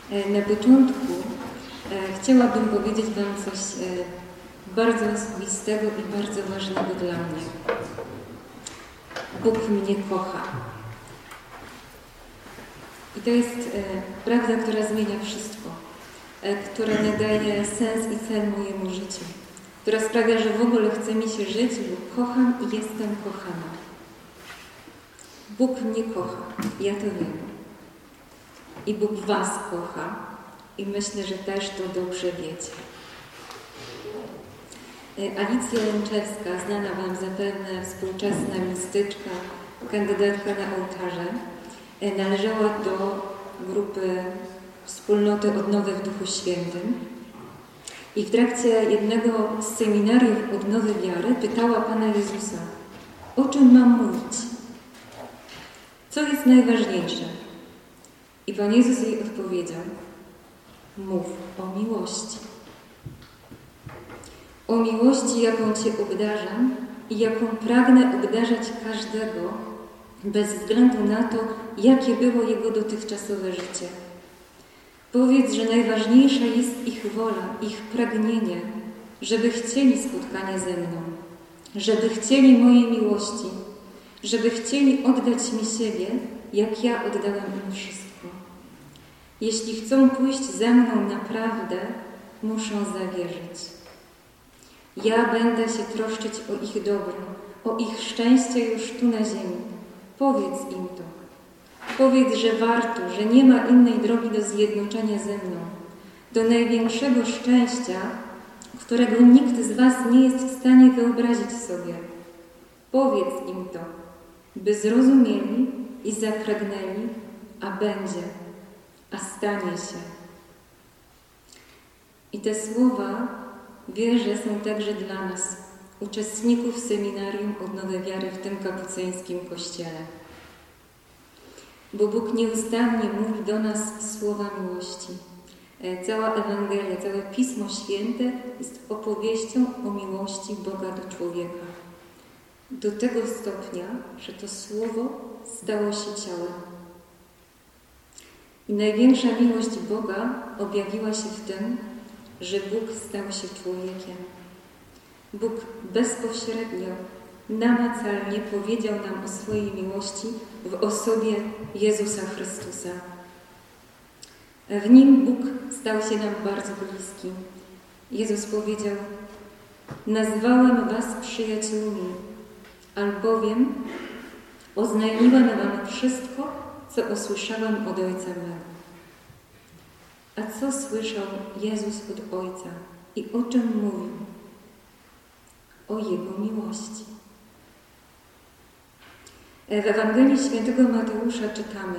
Na początku chciałabym powiedzieć Wam coś bardzo osobistego i bardzo ważnego dla mnie. Bóg mnie kocha. I to jest prawda, która zmienia wszystko, która nadaje sens i cel mojemu życiu, która sprawia, że w ogóle chce mi się żyć, bo kocham i jestem kochana. Bóg mnie kocha, ja to wiem. I Bóg Was kocha i myślę, że też to dobrze wiecie. Alicja Łączewska, znana Wam zapewne, współczesna mistyczka, kandydatka na ołtarze, należała do grupy Wspólnoty Odnowy w Duchu Świętym i w trakcie jednego z seminariów Odnowy Wiary pytała Pana Jezusa, o czym mam mówić? Co jest najważniejsze? I Pan Jezus jej odpowiedział, mów o miłości. O miłości, jaką Cię obdarzam i jaką pragnę obdarzać każdego, bez względu na to, jakie było jego dotychczasowe życie. Powiedz, że najważniejsza jest ich wola, ich pragnienie, żeby chcieli spotkania ze mną, żeby chcieli mojej miłości, żeby chcieli oddać mi siebie, jak ja oddałem im wszystko. Jeśli chcą pójść ze mną naprawdę, muszą zawierzyć. Ja będę się troszczyć o ich dobro, o ich szczęście już tu na ziemi. Powiedz im to. Powiedz, że warto, że nie ma innej drogi do zjednoczenia ze mną, do największego szczęścia, którego nikt z Was nie jest w stanie wyobrazić sobie. Powiedz im to, by zrozumieli i zapragnęli, a będzie, a stanie się. I te słowa, wierzę, są także dla nas, uczestników seminarium Odnowy Wiary w tym kapucyńskim kościele. Bo Bóg nieustannie mówi do nas słowa miłości. Cała Ewangelia, całe Pismo Święte jest opowieścią o miłości Boga do człowieka. Do tego stopnia, że to słowo stało się ciałem. I największa miłość Boga objawiła się w tym, że Bóg stał się człowiekiem. Bóg bezpośrednio, namacalnie powiedział nam o swojej miłości w osobie Jezusa Chrystusa. W Nim Bóg stał się nam bardzo bliski. Jezus powiedział, nazwałem was przyjaciółmi, albowiem oznajmiłem wam wszystko, co usłyszałem od Ojca mego. A co słyszał Jezus od Ojca i o czym mówił? O Jego miłości. W Ewangelii Świętego Mateusza czytamy: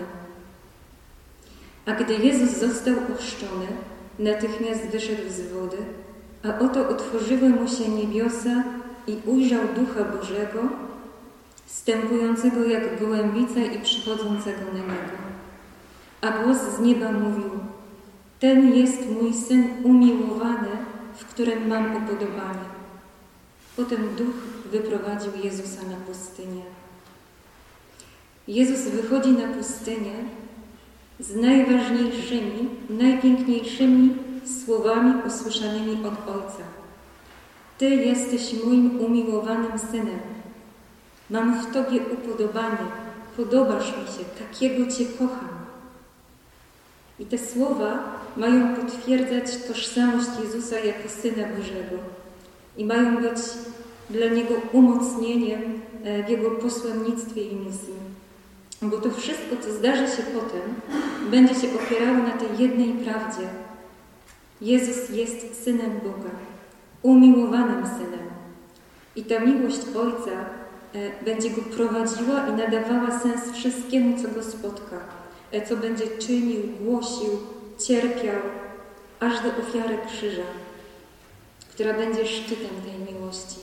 a gdy Jezus został ochrzczony, natychmiast wyszedł z wody, a oto otworzyły mu się niebiosa i ujrzał Ducha Bożego, zstępującego jak gołębica i przychodzącego na niego. A głos z nieba mówił: ten jest mój Syn umiłowany, w którym mam upodobanie. Potem Duch wyprowadził Jezusa na pustynię. Jezus wychodzi na pustynię z najważniejszymi, najpiękniejszymi słowami usłyszanymi od Ojca. Ty jesteś moim umiłowanym Synem. Mam w Tobie upodobanie. Podobasz mi się. Takiego Cię kocham. I te słowa mają potwierdzać tożsamość Jezusa jako Syna Bożego i mają być dla Niego umocnieniem w Jego posłannictwie i misji. Bo to wszystko, co zdarzy się potem, będzie się opierało na tej jednej prawdzie. Jezus jest Synem Boga, umiłowanym Synem. I ta miłość Ojca będzie Go prowadziła i nadawała sens wszystkiemu, co Go spotka, co będzie czynił, głosił, cierpiał, aż do ofiary krzyża, która będzie szczytem tej miłości.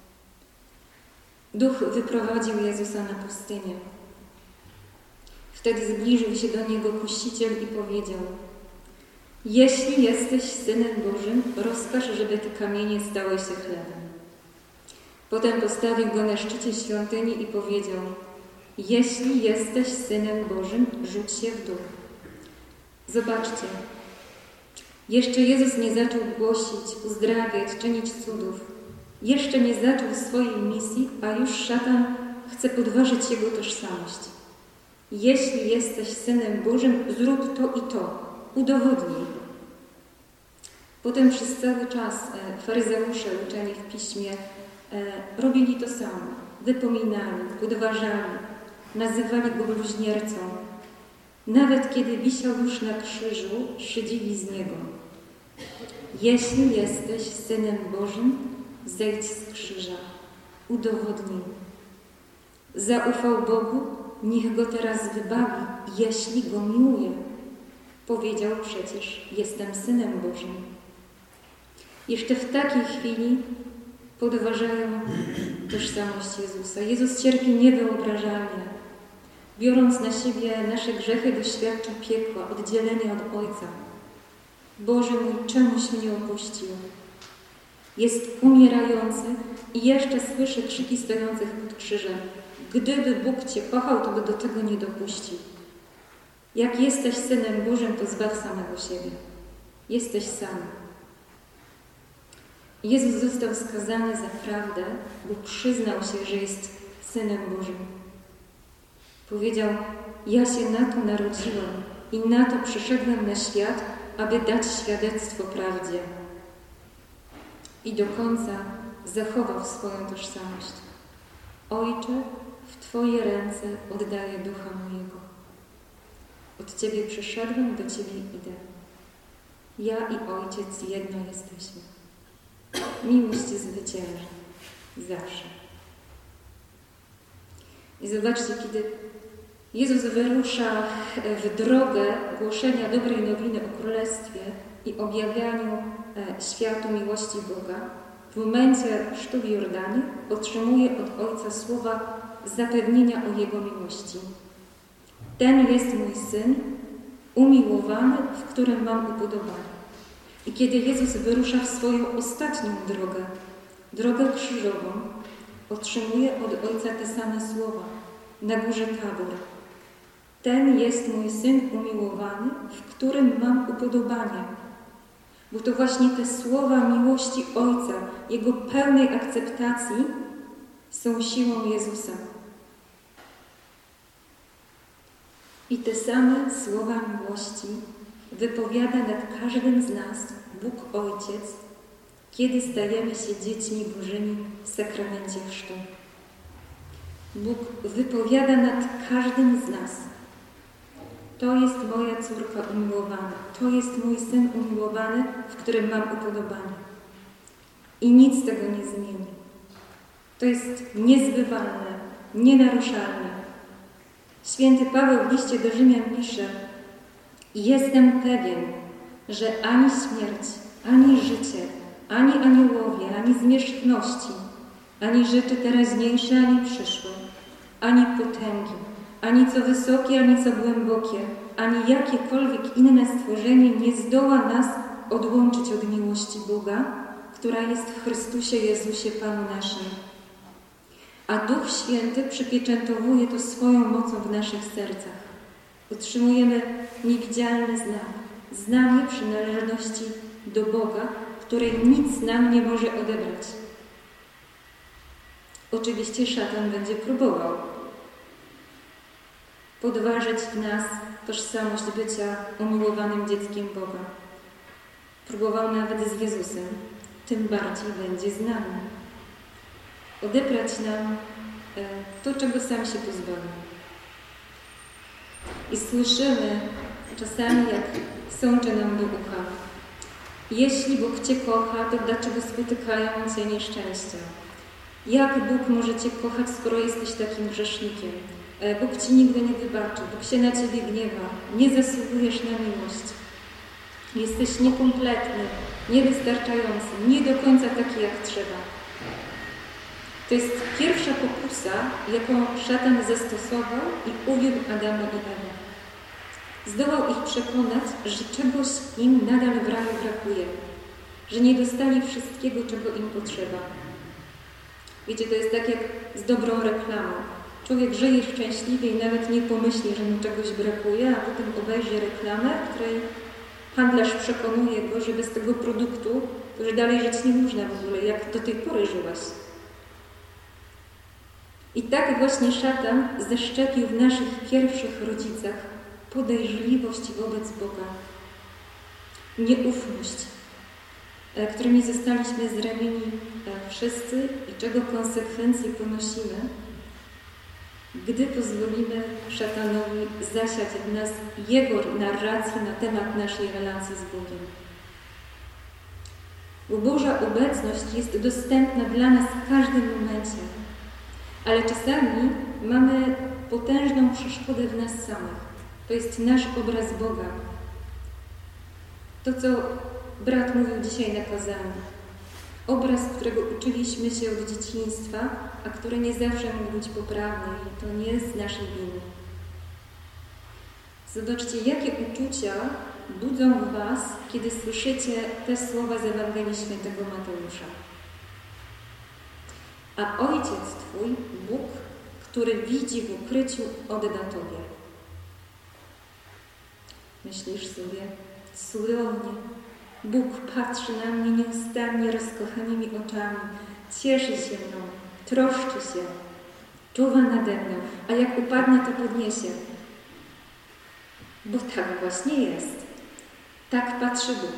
Duch wyprowadził Jezusa na pustynię. Wtedy zbliżył się do Niego Kusiciel i powiedział: jeśli jesteś Synem Bożym, rozkaż, żeby te kamienie stały się chlebem. Potem postawił Go na szczycie świątyni i powiedział: jeśli jesteś Synem Bożym, rzuć się w dół. Zobaczcie, jeszcze Jezus nie zaczął głosić, uzdrawiać, czynić cudów. Jeszcze nie zaczął swojej misji, a już szatan chce podważyć jego tożsamość. Jeśli jesteś Synem Bożym, zrób to i to. Udowodnij. Potem przez cały czas faryzeusze uczeni w Piśmie robili to samo. Wypominali, podważali, nazywali go bluźniercą. Nawet kiedy wisiał już na krzyżu, szydzili z niego. Jeśli jesteś Synem Bożym, zejdź z krzyża. Udowodnij. Zaufał Bogu, niech go teraz wybawi, jeśli go miłuje. Powiedział przecież, jestem Synem Bożym. Jeszcze w takiej chwili podważają tożsamość Jezusa. Jezus cierpi niewyobrażalnie. Biorąc na siebie nasze grzechy, doświadcza piekła, oddzielenia od Ojca. Boże mój, czemuś mnie opuścił? Jest umierający i jeszcze słyszy krzyki stojących pod krzyżem. Gdyby Bóg Cię kochał, to by do tego nie dopuścił. Jak jesteś Synem Bożym, to zbaw samego siebie. Jesteś sam. Jezus został skazany za prawdę, bo przyznał się, że jest Synem Bożym. Powiedział, ja się na to narodziłem i na to przyszedłem na świat, aby dać świadectwo prawdzie. I do końca zachował swoją tożsamość. Ojcze, w Twoje ręce oddaję ducha mojego. Od Ciebie przyszedłem, do Ciebie idę. Ja i Ojciec jedno jesteśmy. Miłość zwycięży. Zawsze. I zobaczcie, kiedy Jezus wyrusza w drogę głoszenia dobrej nowiny o Królestwie i objawianiu światu miłości Boga, w momencie chrztu w Jordanie otrzymuje od Ojca słowa zapewnienia o Jego miłości. Ten jest mój Syn, umiłowany, w którym mam upodobanie. I kiedy Jezus wyrusza w swoją ostatnią drogę, drogę krzyżową, otrzymuje od Ojca te same słowa na górze Tabor. Ten jest mój Syn umiłowany, w którym mam upodobanie. Bo to właśnie te słowa miłości Ojca, Jego pełnej akceptacji są siłą Jezusa. I te same słowa miłości wypowiada nad każdym z nas Bóg Ojciec, kiedy stajemy się dziećmi Bożymi w sakramencie chrztu. Bóg wypowiada nad każdym z nas. To jest moja córka umiłowana, to jest mój Syn umiłowany, w którym mam upodobanie. I nic tego nie zmieni. To jest niezbywalne, nienaruszalne. Święty Paweł w liście do Rzymian pisze: jestem pewien, że ani śmierć, ani życie, ani aniołowie, ani zmierzchności, ani rzeczy teraźniejsze, ani przyszłe, ani potęgi, ani co wysokie, ani co głębokie, ani jakiekolwiek inne stworzenie nie zdoła nas odłączyć od miłości Boga, która jest w Chrystusie Jezusie Panu naszym. A Duch Święty przypieczętowuje to swoją mocą w naszych sercach. Otrzymujemy niewidzialny znak, znamie przynależności do Boga, której nic nam nie może odebrać. Oczywiście szatan będzie próbował podważyć w nas tożsamość bycia umiłowanym dzieckiem Boga. Próbował nawet z Jezusem, tym bardziej będzie z nami. Odebrać nam to, czego sam się pozbawił. I słyszymy czasami, jak sączy nam do ucha: jeśli Bóg Cię kocha, to dlaczego spotykają Cię nieszczęścia? Jak Bóg może Cię kochać, skoro jesteś takim grzesznikiem? Bóg Ci nigdy nie wybaczy, Bóg się na Ciebie gniewa, nie zasługujesz na miłość. Jesteś niekompletny, niewystarczający, nie do końca taki, jak trzeba. To jest pierwsza pokusa, jaką szatan zastosował i uwiódł Adama i Ewę. Zdołał ich przekonać, że czegoś im nadal w raju brakuje, że nie dostali wszystkiego, czego im potrzeba. Wiecie, to jest tak jak z dobrą reklamą. Człowiek żyje szczęśliwie i nawet nie pomyśli, że mu czegoś brakuje, a potem obejrzy reklamę, w której handlarz przekonuje go, że bez tego produktu to już dalej żyć nie można w ogóle, jak do tej pory żyłaś. I tak właśnie szatan zaszczepił w naszych pierwszych rodzicach podejrzliwość wobec Boga, nieufność, którymi zostaliśmy zranieni wszyscy i czego konsekwencje ponosimy, gdy pozwolimy szatanowi zasiać w nas jego narrację na temat naszej relacji z Bogiem. Bo Boża obecność jest dostępna dla nas w każdym momencie, ale czasami mamy potężną przeszkodę w nas samych. To jest nasz obraz Boga. To, co brat mówił dzisiaj na kazaniu. Obraz, którego uczyliśmy się od dzieciństwa, a który nie zawsze mógł być poprawny i to nie jest z naszej winy. Zobaczcie, jakie uczucia budzą w Was, kiedy słyszycie te słowa z Ewangelii Świętego Mateusza. A Ojciec Twój, Bóg, który widzi w ukryciu, odda Tobie. Myślisz sobie, cudownie. Bóg patrzy na mnie nieustannie rozkochanymi oczami, cieszy się mną, troszczy się, czuwa nade mną, a jak upadnę, to podniesie. Bo tak właśnie jest. Tak patrzy Bóg.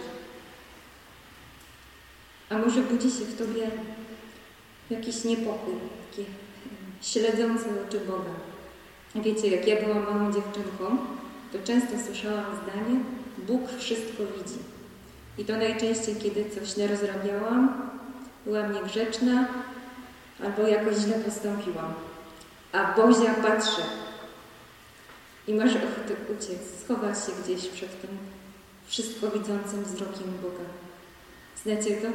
A może budzi się w Tobie jakiś niepokój, takie śledzące oczy Boga. Wiecie, jak ja byłam małą dziewczynką, to często słyszałam zdanie: Bóg wszystko widzi. I to najczęściej, kiedy coś nie rozrabiałam, byłam niegrzeczna albo jakoś źle postąpiłam. A Bozia patrzy. I masz ochotę uciec, schować się gdzieś przed tym wszystko widzącym wzrokiem Boga. Znacie to?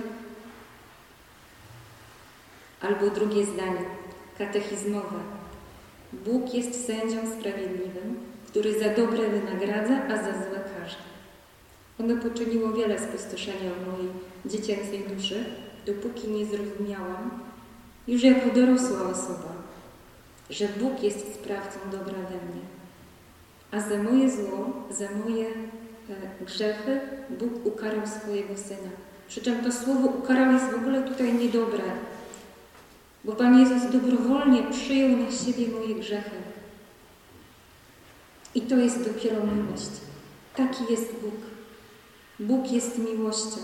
Albo drugie zdanie, katechizmowe. Bóg jest sędzią sprawiedliwym, który za dobre wynagradza, a za złe karze. Ono poczyniło wiele spustoszenia w mojej dziecięcej duszy, dopóki nie zrozumiałam, już jako dorosła osoba, że Bóg jest sprawcą dobra we mnie. A za moje zło, za moje grzechy Bóg ukarał swojego Syna. Przy czym to słowo ukarał jest w ogóle tutaj niedobre, bo Pan Jezus dobrowolnie przyjął na siebie moje grzechy. I to jest dopiero miłość. Taki jest Bóg. Bóg jest miłością.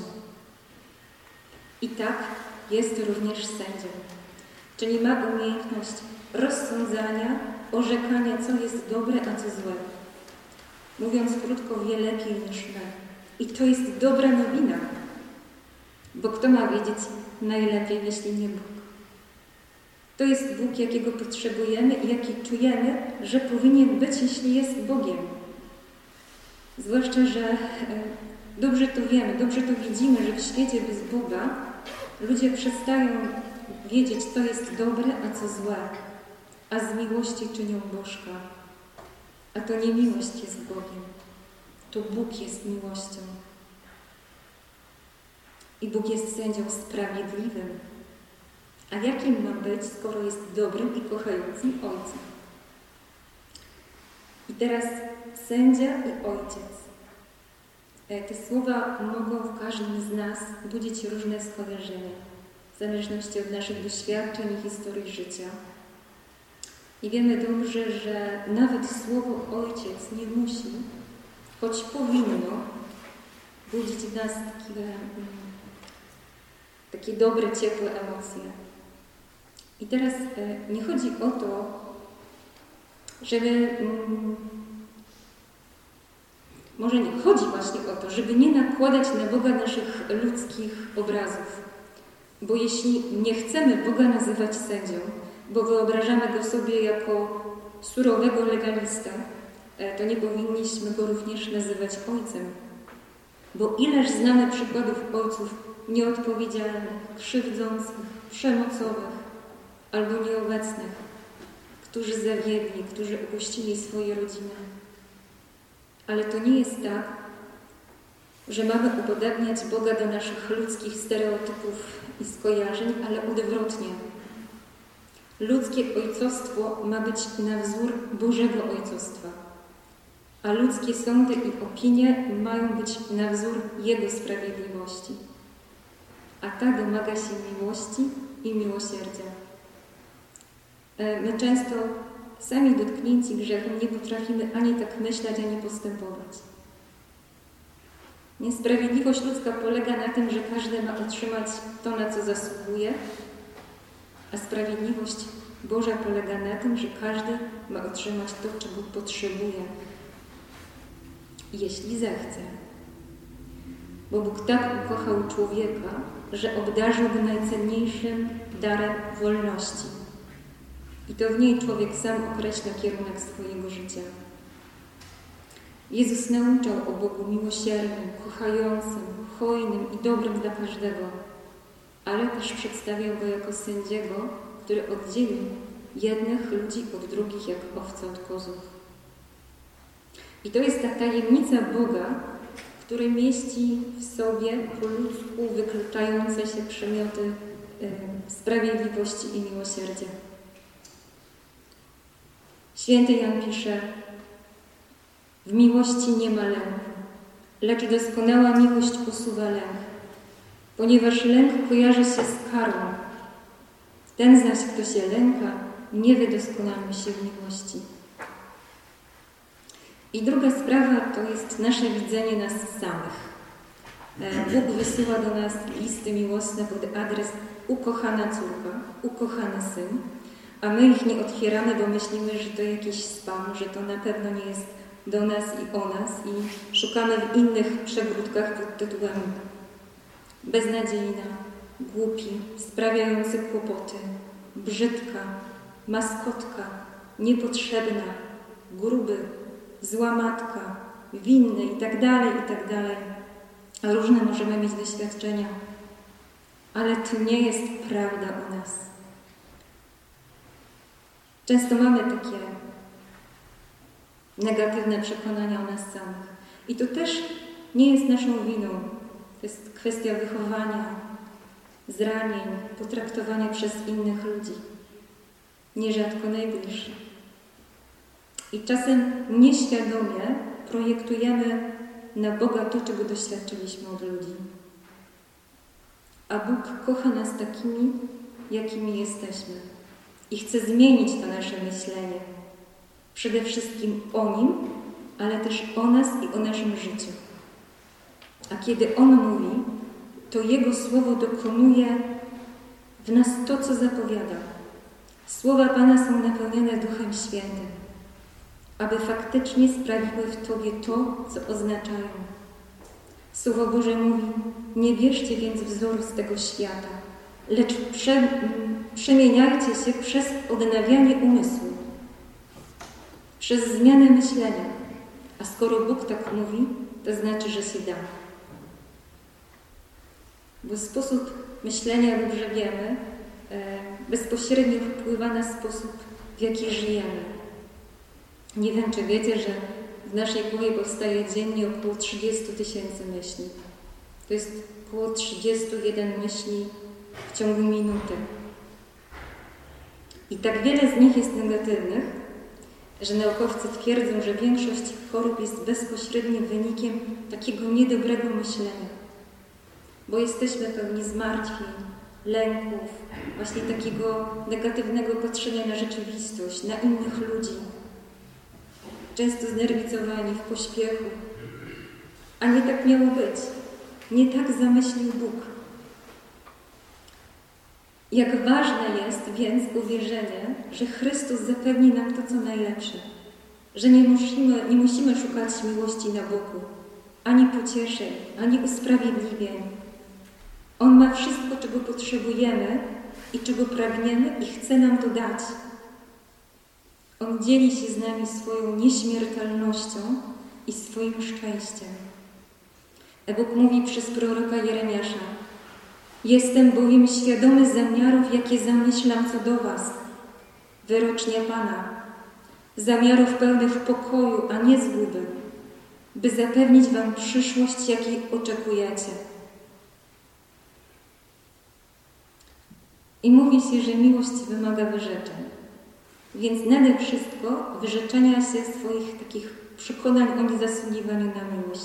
I tak jest również sędzią. Czyli ma umiejętność rozsądzania, orzekania, co jest dobre, a co złe. Mówiąc krótko, wie lepiej niż my. I to jest dobra nowina. Bo kto ma wiedzieć najlepiej, jeśli nie Bóg? To jest Bóg, jakiego potrzebujemy i jaki czujemy, że powinien być, jeśli jest Bogiem. Zwłaszcza, że dobrze to wiemy, dobrze to widzimy, że w świecie bez Boga ludzie przestają wiedzieć, co jest dobre, a co złe, a z miłości czynią bożka. A to nie miłość jest Bogiem, to Bóg jest miłością. I Bóg jest sędzią sprawiedliwym. A jakim ma być, skoro jest dobrym i kochającym Ojcem? I teraz sędzia i Ojciec. Te słowa mogą w każdym z nas budzić różne skojarzenia, w zależności od naszych doświadczeń i historii życia. I wiemy dobrze, że nawet słowo Ojciec nie musi, choć powinno, budzić w nas takie dobre, ciepłe emocje. I teraz nie chodzi o to, żeby... Może nie chodzi właśnie o to, żeby nie nakładać na Boga naszych ludzkich obrazów. Bo jeśli nie chcemy Boga nazywać sędzią, bo wyobrażamy Go sobie jako surowego legalistę, to nie powinniśmy Go również nazywać Ojcem. Bo ileż znamy przykładów ojców nieodpowiedzialnych, krzywdzących, przemocowych albo nieobecnych, którzy zawiedli, którzy opuścili swoje rodziny. Ale to nie jest tak, że mamy upodabniać Boga do naszych ludzkich stereotypów i skojarzeń, ale odwrotnie. Ludzkie ojcostwo ma być na wzór Bożego ojcostwa, a ludzkie sądy i opinie mają być na wzór Jego sprawiedliwości. A ta domaga się miłości i miłosierdzia. My często sami dotknięci grzechem nie potrafimy ani tak myśleć, ani postępować. Niesprawiedliwość ludzka polega na tym, że każdy ma otrzymać to, na co zasługuje, a sprawiedliwość Boża polega na tym, że każdy ma otrzymać to, czego potrzebuje, jeśli zechce. Bo Bóg tak ukochał człowieka, że obdarzył go najcenniejszym darem wolności. I to w niej człowiek sam określa kierunek swojego życia. Jezus nauczał o Bogu miłosiernym, kochającym, hojnym i dobrym dla każdego, ale też przedstawiał Go jako sędziego, który oddzielił jednych ludzi od drugich jak owce od kozów. I to jest ta tajemnica Boga, który mieści w sobie po ludzku wykluczające się przymioty sprawiedliwości i miłosierdzia. Święty Jan pisze: w miłości nie ma lęku, lecz doskonała miłość usuwa lęk, ponieważ lęk kojarzy się z karą. Ten zaś, kto się lęka, nie wydoskonalił się w miłości. I druga sprawa to jest nasze widzenie nas samych. Bóg wysyła do nas listy miłosne pod adres ukochana córka, ukochany syn, a my ich nie otwieramy, bo myślimy, że to jakiś spam, że to na pewno nie jest do nas i o nas i szukamy w innych przegródkach pod tytułem beznadziejna, głupi, sprawiający kłopoty, brzydka, maskotka, niepotrzebna, gruby, zła matka, winny i tak dalej. Różne możemy mieć doświadczenia, ale to nie jest prawda o nas. Często mamy takie negatywne przekonania o nas samych. I to też nie jest naszą winą. To jest kwestia wychowania, zranień, potraktowania przez innych ludzi. Nierzadko najbliższych. I czasem nieświadomie projektujemy na Boga to, czego doświadczyliśmy od ludzi. A Bóg kocha nas takimi, jakimi jesteśmy. I chce zmienić to nasze myślenie. Przede wszystkim o Nim, ale też o nas i o naszym życiu. A kiedy On mówi, to Jego Słowo dokonuje w nas to, co zapowiada. Słowa Pana są napełnione Duchem Świętym, aby faktycznie sprawiły w Tobie to, co oznaczają. Słowo Boże mówi: nie bierzcie więc wzoru z tego świata, lecz przemieniajcie się przez odnawianie umysłu, przez zmianę myślenia. A skoro Bóg tak mówi, to znaczy, że się da. Bo sposób myślenia, dobrze wiemy, bezpośrednio wpływa na sposób, w jaki żyjemy. Nie wiem, czy wiecie, że w naszej głowie powstaje dziennie około 30 000 myśli. To jest około 31 myśli w ciągu minuty. I tak wiele z nich jest negatywnych, że naukowcy twierdzą, że większość chorób jest bezpośrednim wynikiem takiego niedobrego myślenia. Bo jesteśmy pełni zmartwień, lęków, właśnie takiego negatywnego patrzenia na rzeczywistość, na innych ludzi. Często znerwicowani, w pośpiechu. A nie tak miało być. Nie tak zamyślił Bóg. Jak ważne jest więc uwierzenie, że Chrystus zapewni nam to, co najlepsze. Że nie musimy szukać miłości na boku, ani pocieszeń, ani usprawiedliwień. On ma wszystko, czego potrzebujemy i czego pragniemy i chce nam to dać. On dzieli się z nami swoją nieśmiertelnością i swoim szczęściem. Bóg mówi przez proroka Jeremiasza: jestem bowiem świadomy zamiarów, jakie zamyślam co do was, wyrocznia Pana, zamiarów pełnych pokoju, a nie zguby, by zapewnić wam przyszłość, jakiej oczekujecie. I mówi się, że miłość wymaga wyrzeczeń. Więc nade wszystko wyrzeczenia się swoich takich przekonań o niezasługiwaniu na miłość.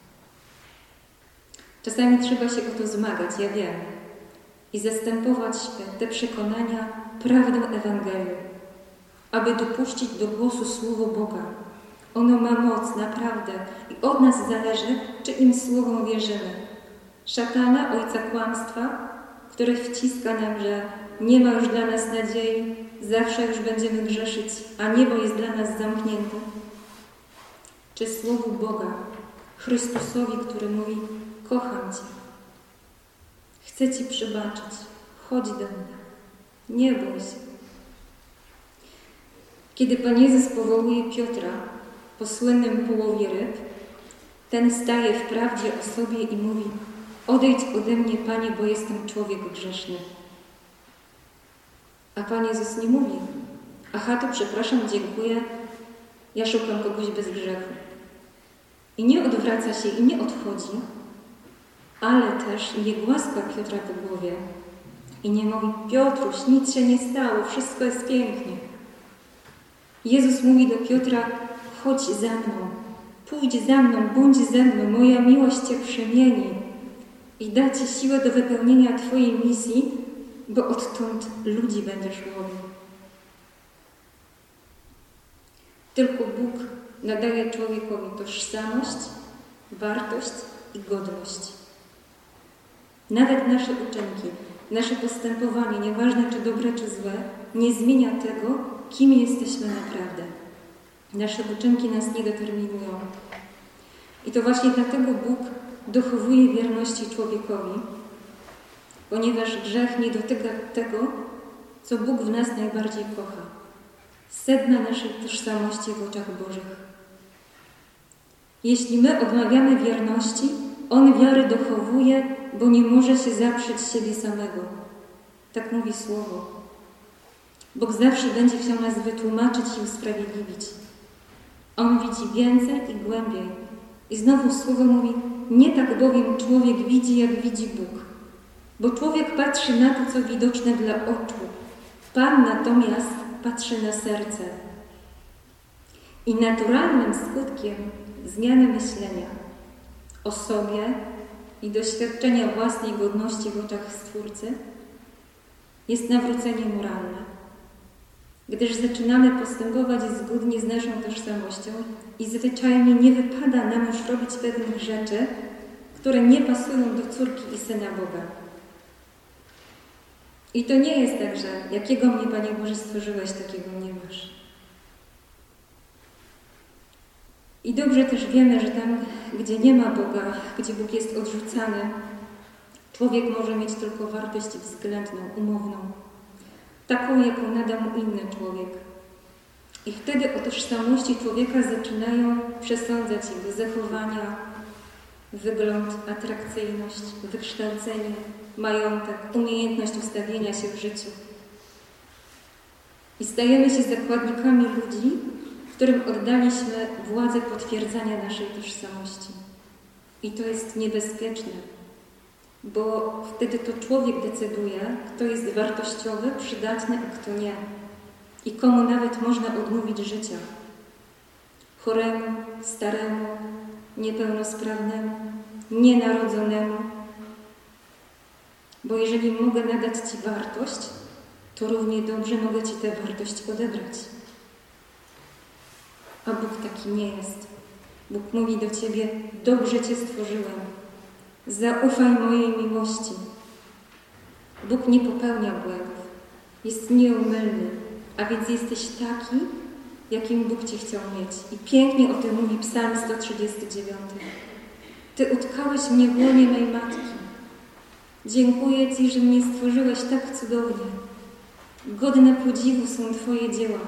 Czasami trzeba się o to zmagać, ja wiem. I zastępować te przekonania prawdą Ewangelii, aby dopuścić do głosu Słowo Boga. Ono ma moc, naprawdę. I od nas zależy, czy im słowom wierzymy. Szatana, ojca kłamstwa, który wciska nam, że nie ma już dla nas nadziei, zawsze już będziemy grzeszyć, a niebo jest dla nas zamknięte. Czy Słowu Boga, Chrystusowi, który mówi: kocham Cię, chcę Ci przebaczyć, chodź do mnie, nie bój się. Kiedy Pan Jezus powołuje Piotra po słynnym połowie ryb, ten staje w prawdzie o sobie i mówi: odejdź ode mnie, Panie, bo jestem człowiek grzeszny. A Pan Jezus nie mówi: aha, to przepraszam, dziękuję, ja szukam kogoś bez grzechu. I nie odwraca się i nie odchodzi, ale też nie głaska Piotra po głowie i nie mówi: Piotruś, nic się nie stało, wszystko jest pięknie. Jezus mówi do Piotra: chodź za mną, pójdź za mną, bądź ze mną, moja miłość Cię przemieni i da Ci siłę do wypełnienia Twojej misji, bo odtąd ludzi będziesz łowił. Tylko Bóg nadaje człowiekowi tożsamość, wartość i godność. Nawet nasze uczynki, nasze postępowanie, nieważne czy dobre, czy złe, nie zmienia tego, kim jesteśmy naprawdę. Nasze uczynki nas nie determinują. I to właśnie dlatego Bóg dochowuje wierności człowiekowi, ponieważ grzech nie dotyka tego, co Bóg w nas najbardziej kocha. Sedna naszej tożsamości w oczach Bożych. Jeśli my odmawiamy wierności, On wiary dochowuje, bo nie może się zaprzeć siebie samego. Tak mówi Słowo. Bóg zawsze będzie chciał nas wytłumaczyć i usprawiedliwić. On widzi więcej i głębiej. I znowu Słowo mówi: nie tak bowiem człowiek widzi, jak widzi Bóg. Bo człowiek patrzy na to, co widoczne dla oczu. Pan natomiast patrzy na serce. I naturalnym skutkiem zmiany myślenia o sobie i doświadczenia własnej godności w oczach Stwórcy jest nawrócenie moralne. Gdyż zaczynamy postępować zgodnie z naszą tożsamością i zwyczajnie nie wypada nam już robić pewnych rzeczy, które nie pasują do córki i syna Boga. I to nie jest tak, że jakiego mnie, Panie Boże, stworzyłeś, takiego nie masz. I dobrze też wiemy, że tam, gdzie nie ma Boga, gdzie Bóg jest odrzucany, człowiek może mieć tylko wartość względną, umowną. Taką, jaką nada mu inny człowiek. I wtedy o tożsamości człowieka zaczynają przesądzać jego zachowania, wygląd, atrakcyjność, wykształcenie, majątek, umiejętność ustawienia się w życiu. I stajemy się zakładnikami ludzi, którym oddaliśmy władzę potwierdzania naszej tożsamości. I to jest niebezpieczne, bo wtedy to człowiek decyduje, kto jest wartościowy, przydatny, a kto nie. I komu nawet można odmówić życia. Choremu, staremu, niepełnosprawnemu, nienarodzonemu. Bo jeżeli mogę nadać Ci wartość, to równie dobrze mogę Ci tę wartość odebrać. A Bóg taki nie jest. Bóg mówi do Ciebie: dobrze Cię stworzyłem. Zaufaj mojej miłości. Bóg nie popełnia błędów. Jest nieomylny, a więc jesteś taki, jakim Bóg Cię chciał mieć. I pięknie o tym mówi Psalm 139. Ty utkałeś mnie w łonie mej matki. Dziękuję Ci, że mnie stworzyłeś tak cudownie. Godne podziwu są Twoje dzieła.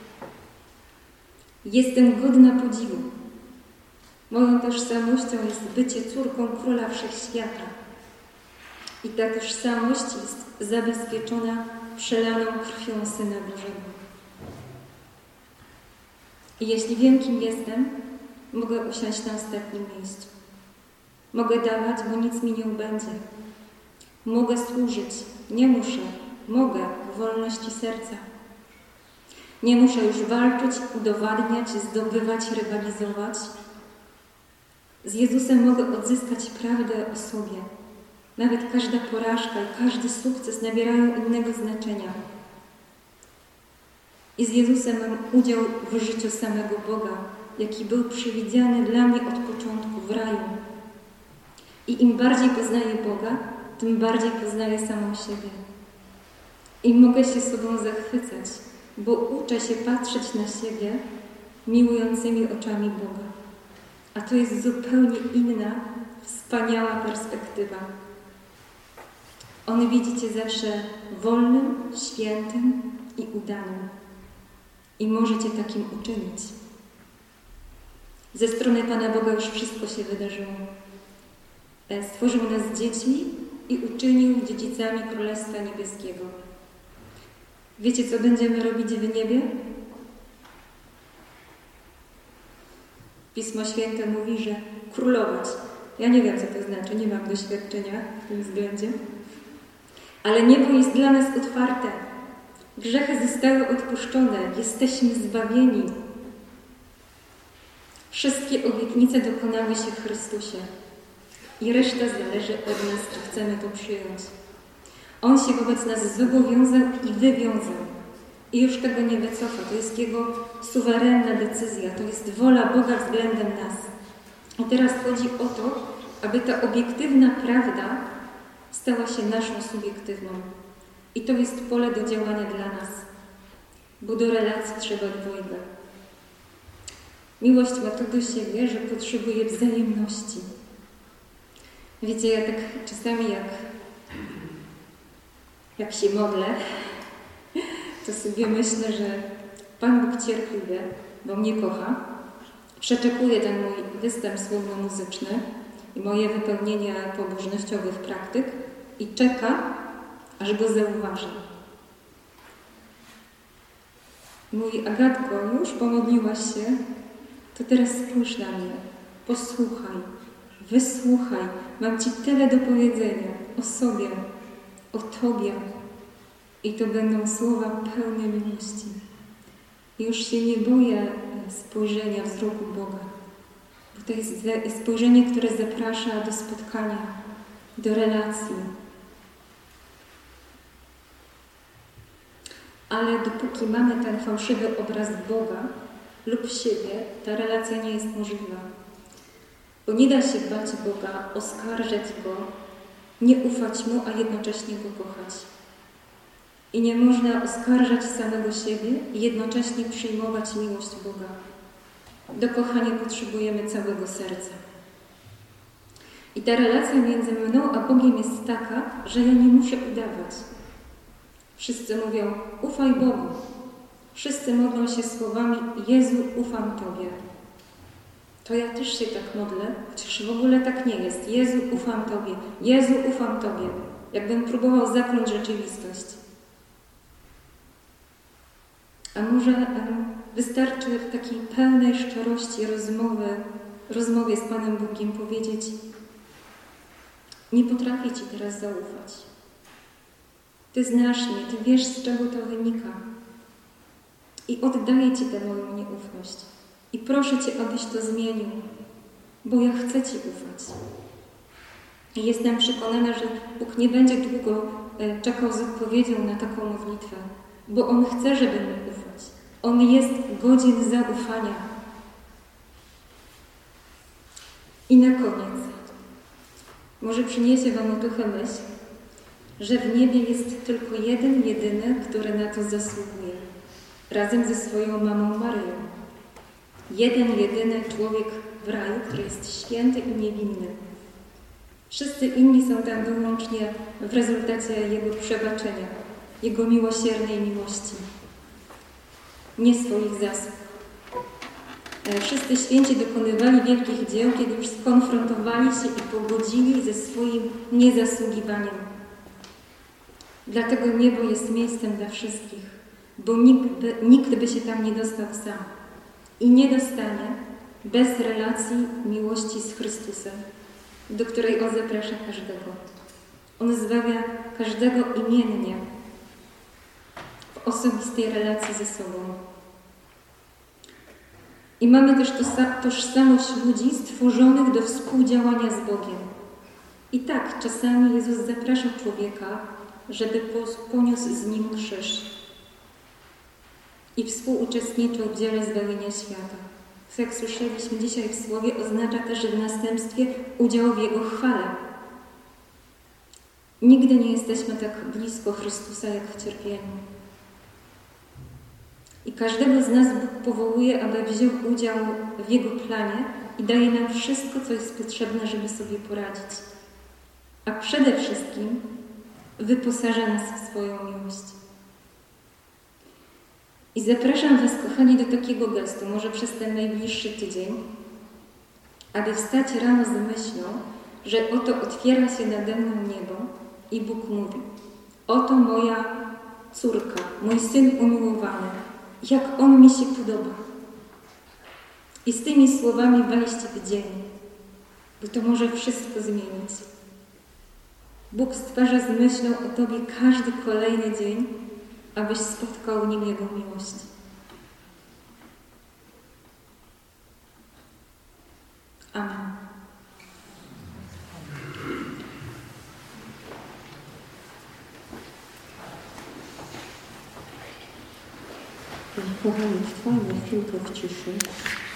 Jestem godna podziwu. Moją tożsamością jest bycie córką Króla Wszechświata. I ta tożsamość jest zabezpieczona przelaną krwią Syna Bożego. I jeśli wiem, kim jestem, mogę usiąść na ostatnim miejscu. Mogę dawać, bo nic mi nie ubędzie. Mogę służyć, nie muszę, mogę w wolności serca. Nie muszę już walczyć, udowadniać, zdobywać, rywalizować. Z Jezusem mogę odzyskać prawdę o sobie. Nawet każda porażka i każdy sukces nabierają innego znaczenia. I z Jezusem mam udział w życiu samego Boga, jaki był przewidziany dla mnie od początku w raju. I im bardziej poznaję Boga, tym bardziej poznaję samą siebie. I mogę się sobą zachwycać, bo uczę się patrzeć na siebie miłującymi oczami Boga. A to jest zupełnie inna, wspaniała perspektywa. On widzi Cię zawsze wolnym, świętym i udanym. I może Cię takim uczynić. Ze strony Pana Boga już wszystko się wydarzyło. Stworzył nas dzieci i uczynił dziedzicami Królestwa Niebieskiego. Wiecie, co będziemy robić w niebie? Pismo Święte mówi, że królować. Ja nie wiem, co to znaczy, nie mam doświadczenia w tym względzie. Ale niebo jest dla nas otwarte. Grzechy zostały odpuszczone. Jesteśmy zbawieni. Wszystkie obietnice dokonały się w Chrystusie. I reszta zależy od nas, czy chcemy to przyjąć. On się wobec nas zobowiązał i wywiązał. I już tego nie wycofa. To jest Jego suwerenna decyzja. To jest wola Boga względem nas. I teraz chodzi o to, aby ta obiektywna prawda stała się naszą subiektywną. I to jest pole do działania dla nas. Bo do relacji trzeba dwojga. Miłość ma to do siebie, że potrzebuje wzajemności. Wiecie, ja tak czasami jak się modlę, to sobie myślę, że Pan Bóg cierpliwie, bo mnie kocha, przeczekuje ten mój występ słowno-muzyczny i moje wypełnienia pobożnościowych praktyk i czeka, aż go zauważy. Mówi: Agatko, już pomodliłaś się, to teraz spójrz na mnie, posłuchaj, wysłuchaj, mam Ci tyle do powiedzenia o sobie, o Tobie. I to będą słowa pełne miłości. Już się nie boję spojrzenia wzroku Boga, bo to jest spojrzenie, które zaprasza do spotkania, do relacji. Ale dopóki mamy ten fałszywy obraz Boga lub siebie, ta relacja nie jest możliwa. Bo nie da się bać Boga, oskarżać Go, nie ufać Mu, a jednocześnie Go kochać. I nie można oskarżać samego siebie i jednocześnie przyjmować miłość Boga. Do kochania potrzebujemy całego serca. I ta relacja między mną a Bogiem jest taka, że ja nie muszę udawać. Wszyscy mówią: ufaj Bogu. Wszyscy modlą się słowami: Jezu, ufam Tobie. To ja też się tak modlę, chociaż w ogóle tak nie jest. Jezu, ufam Tobie. Jezu, ufam Tobie. Jakbym próbował zakląć rzeczywistość. A może wystarczy w takiej pełnej szczerości rozmowie z Panem Bogiem powiedzieć: nie potrafię Ci teraz zaufać. Ty znasz mnie, Ty wiesz, z czego to wynika. I oddaję Ci tę moją nieufność. I proszę Cię, abyś to zmienił, bo ja chcę Ci ufać. I jestem przekonana, że Bóg nie będzie długo czekał z odpowiedzią na taką modlitwę, bo On chce, żeby mi ufać. On jest godzien zaufania. I na koniec, może przyniesie Wam otuchę myśl, że w niebie jest tylko jeden, jedyny, który na to zasługuje, razem ze swoją mamą Maryją. Jeden, jedyny człowiek w raju, który jest święty i niewinny. Wszyscy inni są tam wyłącznie w rezultacie Jego przebaczenia, Jego miłosiernej miłości, nie swoich zasług. Wszyscy święci dokonywali wielkich dzieł, kiedy już skonfrontowali się i pogodzili ze swoim niezasługiwaniem. Dlatego niebo jest miejscem dla wszystkich, bo nikt by się tam nie dostał sam i nie dostanie bez relacji miłości z Chrystusem, do której On zaprasza każdego. On zbawia każdego imiennie, osobistej relacji ze sobą. I mamy też tożsamość ludzi stworzonych do współdziałania z Bogiem. I tak, czasami Jezus zaprasza człowieka, żeby poniósł z Nim krzyż i współuczestniczył w dziele zbawienia świata. Co, jak słyszeliśmy dzisiaj w Słowie, oznacza też w następstwie udział w Jego chwale. Nigdy nie jesteśmy tak blisko Chrystusa, jak w cierpieniu. I każdego z nas Bóg powołuje, aby wziął udział w Jego planie i daje nam wszystko, co jest potrzebne, żeby sobie poradzić. A przede wszystkim wyposaża nas w swoją miłość. I zapraszam Was, kochani, do takiego gestu, może przez ten najbliższy tydzień, aby wstać rano z myślą, że oto otwiera się nade mną niebo i Bóg mówi: oto moja córka, mój syn umiłowany, jak on mi się podoba. I z tymi słowami wejść w dzień, bo to może wszystko zmienić. Bóg stwarza z myślą o Tobie każdy kolejny dzień, abyś spotkał w nim Jego miłość. Amen. Kochani, trwajmy chwilkę w ciszy.